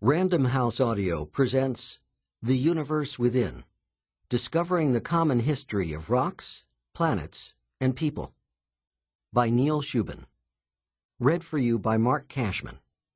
Random House Audio presents The Universe Within, Discovering the Common History of Rocks, Planets, and People, by Neil Shubin. Read for you by Mark Cashman.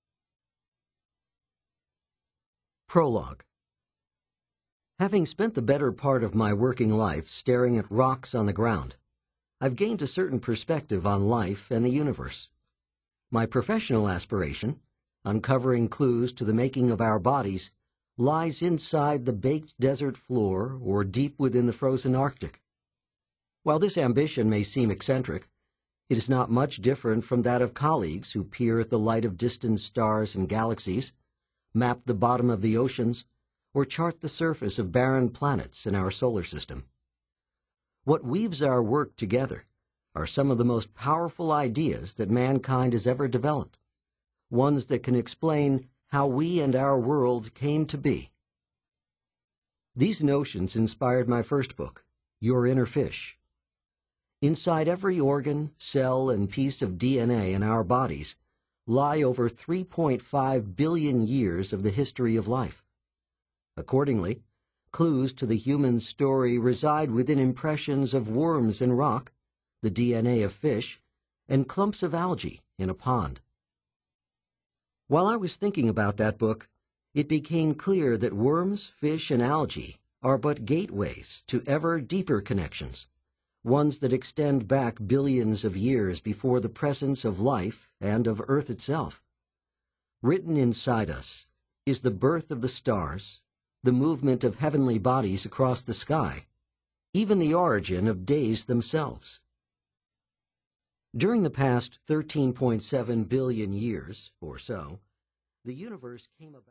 Prologue. Having spent the better part of my working life staring at rocks on the ground, I've gained a certain perspective on life and the universe. My professional aspiration, uncovering clues to the making of our bodies, lies inside the baked desert floor or deep within the frozen Arctic. While this ambition may seem eccentric, it is not much different from that of colleagues who peer at the light of distant stars and galaxies, map the bottom of the oceans, or chart the surface of barren planets in our solar system. What weaves our work together are some of the most powerful ideas that mankind has ever developed, ones that can explain how we and our world came to be. These notions inspired my first book, Your Inner Fish. Inside every organ, cell, and piece of DNA in our bodies lie over 3.5 billion years of the history of life. Accordingly, clues to the human story reside within impressions of worms in rock, the DNA of fish, and clumps of algae in a pond. While I was thinking about that book, it became clear that worms, fish, and algae are but gateways to ever deeper connections, ones that extend back billions of years before the presence of life and of Earth itself. Written inside us is the birth of the stars, the movement of heavenly bodies across the sky, even the origin of days themselves. During the past 13.7 billion years or so, the universe came about.